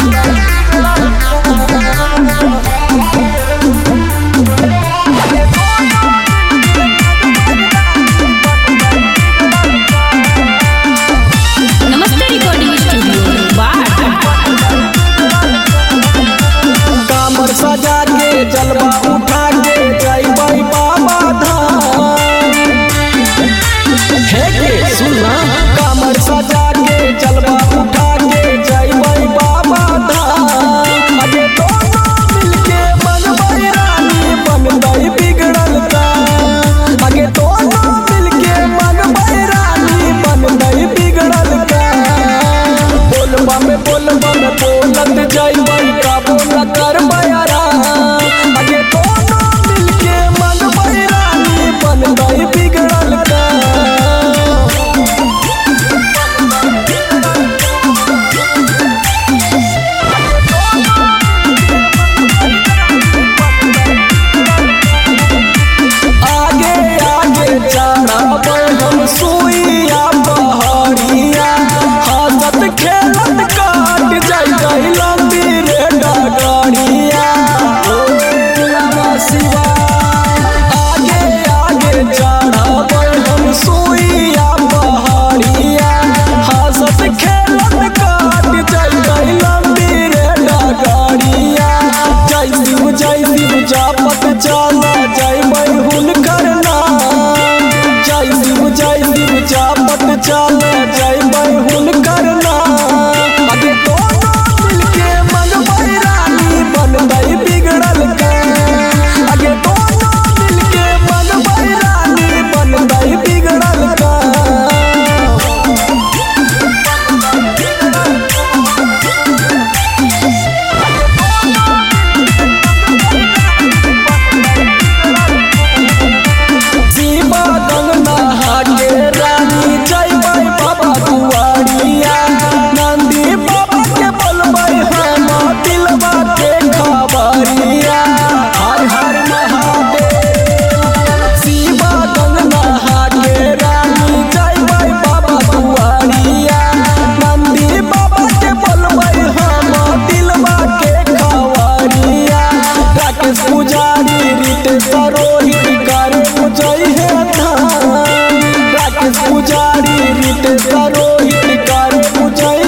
नमस्ते recording studio कामर सजा के जलवा उठा के जइबै बाबा धाम। हे के सुना कामर सजा के जलवा उठा के जइबै बाबा धाम। अगे दोनों मिलके बनबै रानी बनबै बिगड़ल काम। अगे दोनों मिलके बनबै रानी बनबै बिगड़ल काम। बोलबा में बोलत जइबै काबू न करबै आराम। अगे दोनों मिलके बनबै रानी बनबै बिगड़ल काम। आगे आगे चढ़बै हम सुइया पहाड़िया। हंसत खेलत काट जइबै लंबी रे डगरिया। ओम नमः शिवाय। आगे आगे चढ़बै हम सुइया पहाड़िया। हंसत खेलत काट जइबै लंबी रे डगरिया। जय शिव जापत चला जइबै हुनकर नाम। जय शिव जापत चला जइबै हुनकर नाम। अगे दोनों मिलके बनबै रानी बनबै बिगड़ल काम। अगे दोनों मिलके बनबै रानी बनबै बिगड़ल काम। शिवा गंगा हाटे रानी जइबै बाबा दुआरिया। नंदी बाबा के बोलबै हम दिलवा के खबरिया। हर हर महादेव। शिवा गंगा हाटे रानी जइबै बाबा दुआरिया। नंदी बाबा के बोलबै हम दिलवा के खबरिया। राकेश पुजारी रितेश रोहित करे मुझई है धाम। राकेश पुजारी रितेश रोहित करे मुझई